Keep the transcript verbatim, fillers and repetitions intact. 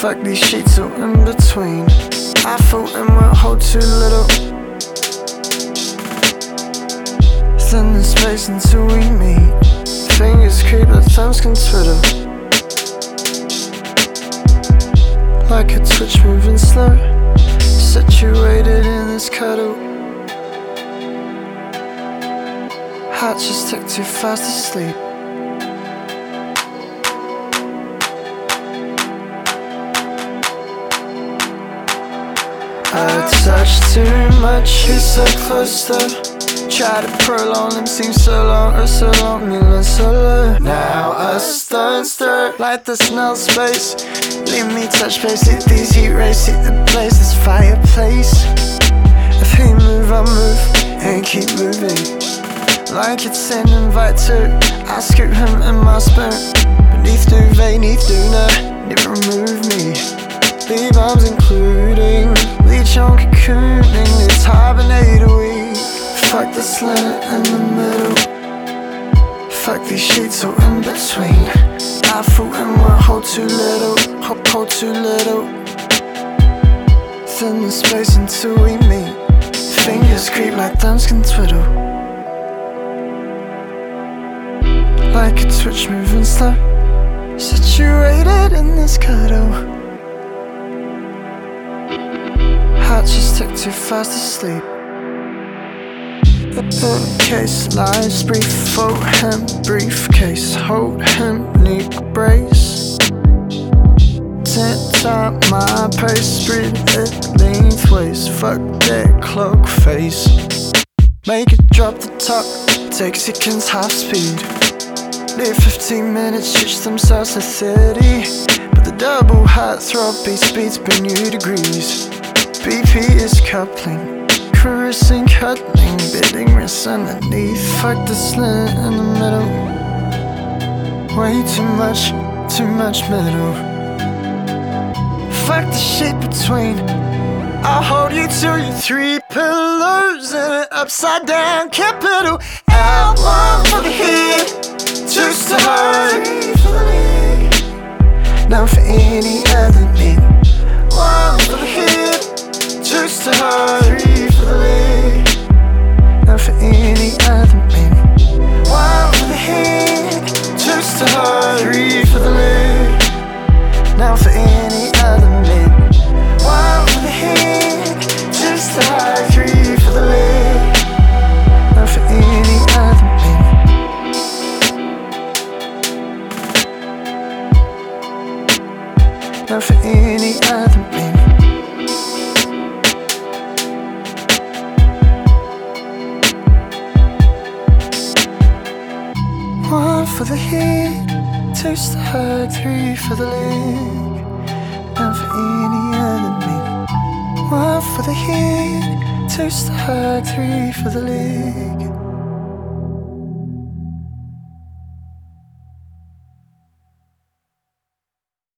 Fuck these sheets all in between. I thought and won't hold too little. Thin the space until we meet. Fingers creep, but thumbs can twiddle. Like a twitch moving slow, situated in this cuddle. Heart just took too fast to sleep. I touch too much, he's so close to. Try to prolong him, seems so long, or so long, you learn so low. Now a stone stir, light the smell space. Leave me touch base, hit these heat rays, hit the place, this fireplace. If he move, I move, and keep moving. Like it's an invite to, I scoop him in my spoon. Beneath duvet, neath doona, never remove me. Leave arms including, leech on cocooning, it's hibernate a week. Fuck the slant in the middle. Fuck these sheets all in between. I thought and won't hold too little, hold, hold too little. Thin the space until we meet. Fingers creep like thumbs can twiddle. Like a twitch moving slow, situated in this cuddle. Heart just took too fast to sleep. In case lies brief, fold him briefcase, hold him neat brace. Tint up my pace, spread it lengthways. Fuck that cloak face. Make it drop the top, take seconds half speed. Live fifteen minutes, switch themselves to thirty. But the double heart throb beat speeds by new degrees. B P is coupling, caressing, cuddling, bidding wrists underneath. Fuck the slit in the middle. Way too much, too much middle. Fuck the shit between. I'll hold you to your three pillows in an upside down capital. L one for the head, two to heart, three for the leg, none for any other need. One for the head, two to heart, three for the leg, none for any other need. One for the head, two to heart, three for the leg, none for any other need. One for the head, two to heart, three for the leg, none for any other need. None for any other man. One for the head, two to hug, three for the leg, none for any other man. One for the head, two to hug, three for the leg,